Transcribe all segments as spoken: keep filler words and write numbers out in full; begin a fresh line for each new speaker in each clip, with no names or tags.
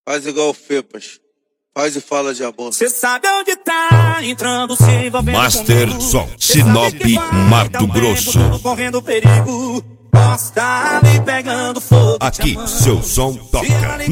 Faz igual o Fepas. Faz e fala de amor.
Cê sabe onde tá entrando, se envolvendo
Master
comigo.
Som, Sinop, Mato Grosso.
Correndo perigo, posso tá me pegando fogo.
Aqui seu som toca.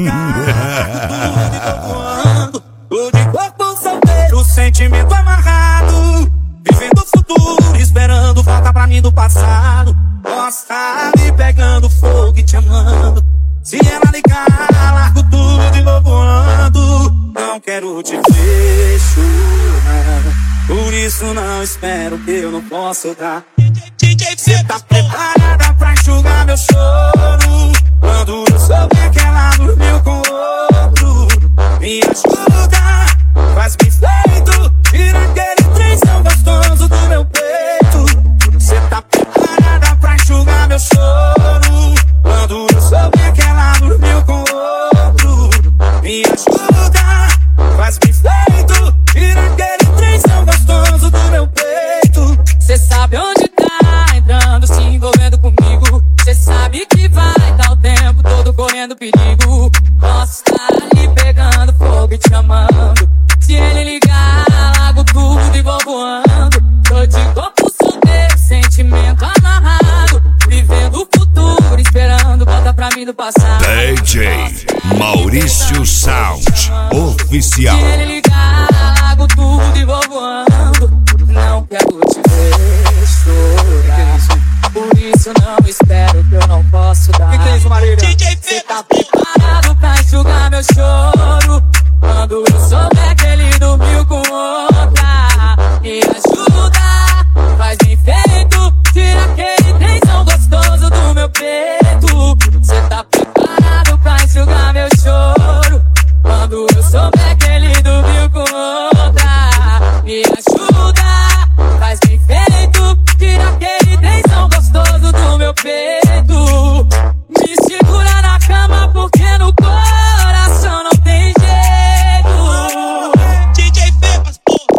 Tô de corpo solteiro, sentimento amarrado, vivendo o futuro, esperando volta pra mim do passado. Posso tá me pegando fogo e te amando. Se ela ligar, largo tudo e vou voando. Não quero te ver chorar, por isso não espero que eu não posso dar. Cê tá preparada pra enxugar meu choro quando eu souber que ela dormiu com outro? Me ajuda, faz-me feito, tira aquele trenzão gostoso do meu peito. Cê tá preparada pra enxugar meu choro quando eu souber que ela dormiu com outro? Me ajuda, faz-me feito, tira aquele trenzão gostoso do meu peito.
Cê sabe onde tá entrando, se envolvendo comigo. Cê sabe que vai dar o tempo todo correndo perigo. Posso estar ali pegando fogo e te amando. Se ele ligar, largo tudo e vou voando. Tô de corpo solteiro, sentimento amarrado, vivendo o futuro, esperando volta pra mim do passado.
D J Maurício Sound Oficial.
Se ele ligar, largo tudo e vou voando. Não quero te ver chorar, por isso não espero que eu não posso dar.
Que que é isso, Marília?
Cê tá preparado